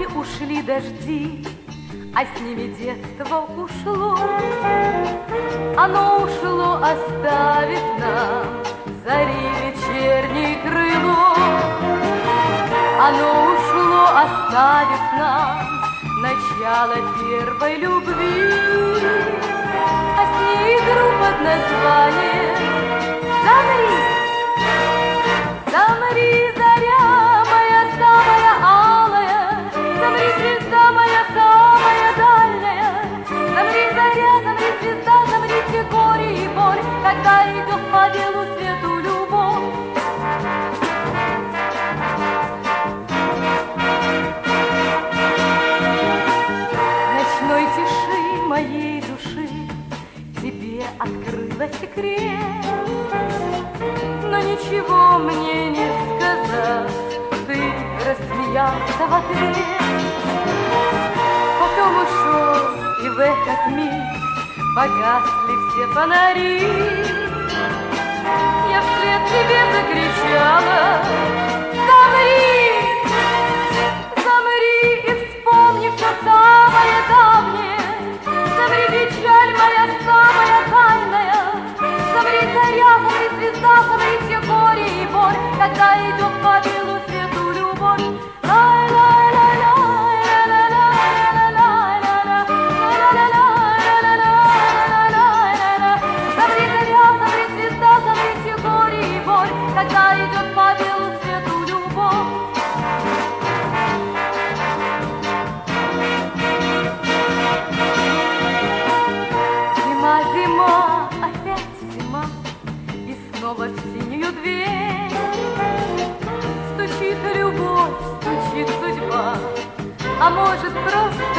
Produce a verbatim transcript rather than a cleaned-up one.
ушли дожди, а с ними детство ушло. Оно ушло, оставив нам зари вечернее крыло. Оно ушло, оставив нам начало первой любви, а с ней игру под названием «Замри». Замри, заря моя самая алая, замри, звезда моя самая дальняя. Замри, заря, замри, звезда, замрите горе и боль, когда идет по белу свету любовь. Ночной тиши моей души тебе открыла секрет, но ничего мне не сказав, ты рассмеялся в ответ. Потом ушел, и в этот миг погасли все фонари. Я вслед тебе закричала: замри, замри и вспомни все самое давнее. Замри, печаль моя самая тайная. Замри, заря, замри, звезда, замрите горе и боль, когда идет по белу свету любовь. Замри, заря, замри, звезда, замрите горе и боль, когда идет по белу свету любовь. Зима, зима, опять зима, и снова в синюю дверь стучит любовь, стучит судьба, а может просто